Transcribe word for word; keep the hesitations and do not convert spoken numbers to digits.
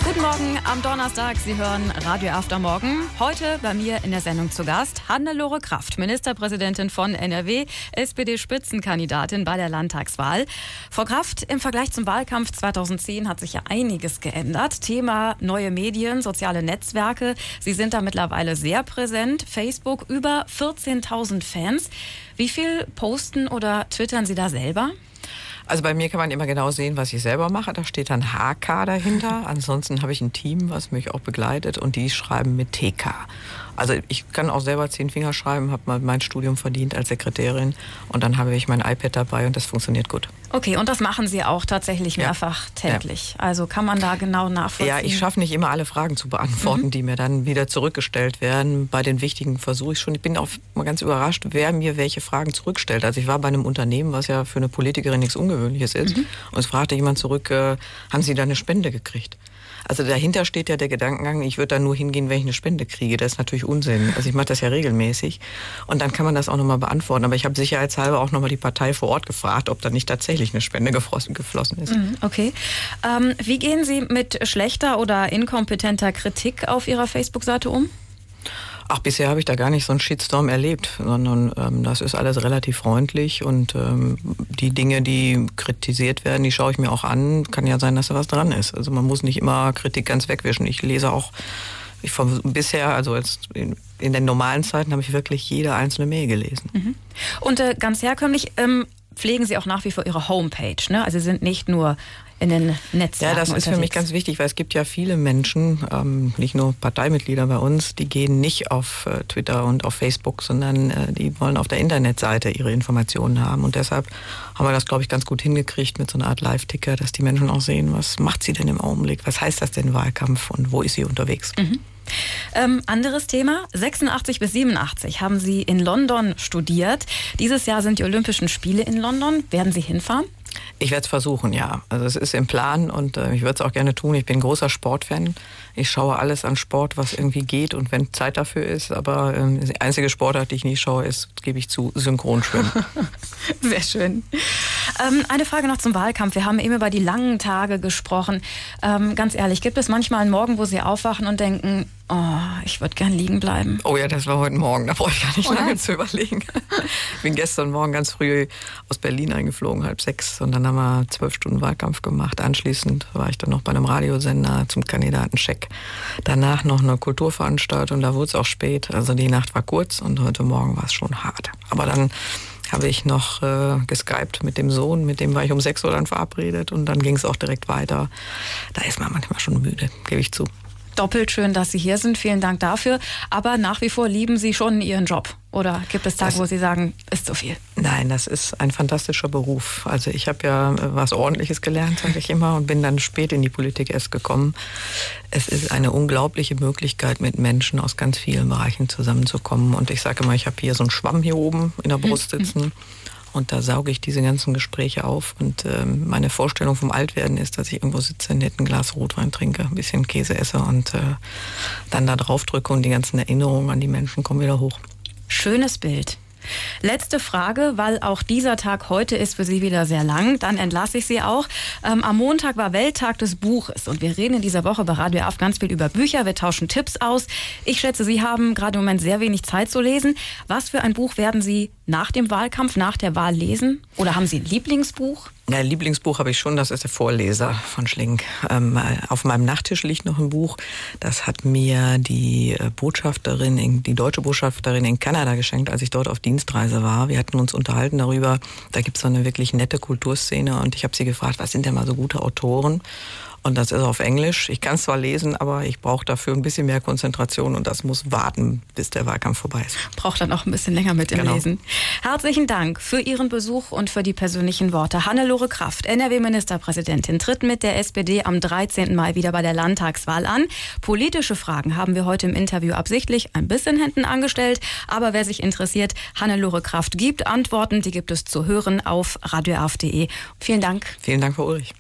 Guten Morgen am Donnerstag. Sie hören Radio Aftermorgen. Heute bei mir in der Sendung zu Gast Hannelore Kraft, Ministerpräsidentin von N R W, S P D-Spitzenkandidatin bei der Landtagswahl. Frau Kraft, im Vergleich zum Wahlkampf zweitausendzehn hat sich ja einiges geändert. Thema neue Medien, soziale Netzwerke. Sie sind da mittlerweile sehr präsent. Facebook, über vierzehntausend Fans. Wie viel posten oder twittern Sie da selber? Also bei mir kann man immer genau sehen, was ich selber mache. Da steht dann H K dahinter. Ansonsten habe ich ein Team, was mich auch begleitet, und die schreiben mit T K. Also ich kann auch selber zehn Finger schreiben, habe mal mein Studium verdient als Sekretärin und dann habe ich mein iPad dabei und das funktioniert gut. Okay, und das machen Sie auch tatsächlich mehrfach ja. täglich? Ja. Also kann man da genau nachvollziehen? Ja, ich schaffe nicht immer alle Fragen zu beantworten, mhm. die mir dann wieder zurückgestellt werden. Bei den wichtigen versuche ich schon. Ich bin auch mal ganz überrascht, wer mir welche Fragen zurückstellt. Also ich war bei einem Unternehmen, was ja für eine Politikerin nichts Ungewöhnliches ist. Mhm. Und es fragte jemand zurück, äh, haben Sie da eine Spende gekriegt? Also dahinter steht ja der Gedankengang, ich würde da nur hingehen, wenn ich eine Spende kriege. Das ist natürlich Unsinn. Also ich mache das ja regelmäßig. Und dann kann man das auch nochmal beantworten. Aber ich habe sicherheitshalber auch nochmal die Partei vor Ort gefragt, ob da nicht tatsächlich eine Spende geflossen, geflossen ist. Okay. Ähm, wie gehen Sie mit schlechter oder inkompetenter Kritik auf Ihrer Facebook-Seite um? Ach, bisher habe ich da gar nicht so einen Shitstorm erlebt, sondern ähm, das ist alles relativ freundlich und ähm, die Dinge, die kritisiert werden, die schaue ich mir auch an. Kann ja sein, dass da was dran ist. Also man muss nicht immer Kritik ganz wegwischen. Ich lese auch, ich vom, bisher, also jetzt in, in den normalen Zeiten habe ich wirklich jede einzelne Mail gelesen. Mhm. Und äh, ganz herkömmlich ähm, pflegen Sie auch nach wie vor Ihre Homepage, ne? Also Sie sind nicht nur in den Netzwerken Ja, das ist unterwegs. für mich ganz wichtig, weil es gibt ja viele Menschen, ähm, nicht nur Parteimitglieder bei uns, die gehen nicht auf äh, Twitter und auf Facebook, sondern äh, die wollen auf der Internetseite ihre Informationen haben. Und deshalb haben wir das, glaube ich, ganz gut hingekriegt mit so einer Art Live-Ticker, dass die Menschen auch sehen, was macht sie denn im Augenblick, was heißt das denn Wahlkampf und wo ist sie unterwegs. Mhm. Ähm, anderes Thema, sechsundachtzig bis siebenundachtzig haben Sie in London studiert. Dieses Jahr sind die Olympischen Spiele in London. Werden Sie hinfahren? Ich werde es versuchen, ja. Also es ist im Plan und äh, ich würde es auch gerne tun. Ich bin ein großer Sportfan. Ich schaue alles an Sport, was irgendwie geht und wenn Zeit dafür ist. Aber ähm, die einzige Sportart, die ich nicht schaue, ist, gebe ich zu, Synchronschwimmen. Sehr schön. Ähm, eine Frage noch zum Wahlkampf. Wir haben eben über die langen Tage gesprochen. Ähm, ganz ehrlich, gibt es manchmal einen Morgen, wo Sie aufwachen und denken, oh, ich würde gern liegen bleiben? Oh ja, das war heute Morgen. Da brauche ich gar nicht oh lange zu überlegen. Ich bin gestern Morgen ganz früh aus Berlin eingeflogen, halb sechs. Und dann haben wir zwölf Stunden Wahlkampf gemacht. Anschließend war ich dann noch bei einem Radiosender zum Kandidatencheck. Danach noch eine Kulturveranstaltung. Da wurde es auch spät. Also die Nacht war kurz und heute Morgen war es schon hart. Aber dann habe ich noch äh, geskypt mit dem Sohn. Mit dem war ich um sechs Uhr dann verabredet. Und dann ging es auch direkt weiter. Da ist man manchmal schon müde, gebe ich zu. Doppelt schön, dass Sie hier sind. Vielen Dank dafür. Aber nach wie vor lieben Sie schon Ihren Job? Oder gibt es Tage, das, wo Sie sagen, ist zu viel? Nein, das ist ein fantastischer Beruf. Also ich habe ja was Ordentliches gelernt, sage ich immer, und bin dann spät in die Politik erst gekommen. Es ist eine unglaubliche Möglichkeit, mit Menschen aus ganz vielen Bereichen zusammenzukommen. Und ich sage immer, ich habe hier so einen Schwamm hier oben in der Brust sitzen. Und da sauge ich diese ganzen Gespräche auf. Und ähm, meine Vorstellung vom Altwerden ist, dass ich irgendwo sitze, nett ein Glas Rotwein trinke, ein bisschen Käse esse und äh, dann da drauf drücke und die ganzen Erinnerungen an die Menschen kommen wieder hoch. Schönes Bild. Letzte Frage, weil auch dieser Tag heute ist für Sie wieder sehr lang. Dann entlasse ich Sie auch. Ähm, am Montag war Welttag des Buches und wir reden in dieser Woche bei Radio Af ganz viel über Bücher. Wir tauschen Tipps aus. Ich schätze, Sie haben gerade im Moment sehr wenig Zeit zu lesen. Was für ein Buch werden Sie nach dem Wahlkampf, nach der Wahl lesen? Oder haben Sie ein Lieblingsbuch? Ja, ein Lieblingsbuch habe ich schon, das ist der Vorleser von Schlink. Ähm, auf meinem Nachttisch liegt noch ein Buch, das hat mir die Botschafterin, die deutsche Botschafterin in Kanada geschenkt, als ich dort auf Dienstreise war. Wir hatten uns unterhalten darüber, da gibt es so eine wirklich nette Kulturszene und ich habe sie gefragt, was sind denn mal so gute Autoren? Und das ist auf Englisch. Ich kann es zwar lesen, aber ich brauche dafür ein bisschen mehr Konzentration und das muss warten, bis der Wahlkampf vorbei ist. Braucht dann auch ein bisschen länger mit dem genau. Lesen. Herzlichen Dank für Ihren Besuch und für die persönlichen Worte. Hannelore Kraft, N R W-Ministerpräsidentin, tritt mit der S P D am dreizehnten Mai wieder bei der Landtagswahl an. Politische Fragen haben wir heute im Interview absichtlich ein bisschen hinten angestellt. Aber wer sich interessiert, Hannelore Kraft gibt Antworten. Die gibt es zu hören auf radioaf punkt de. Vielen Dank. Vielen Dank, Frau Ulrich.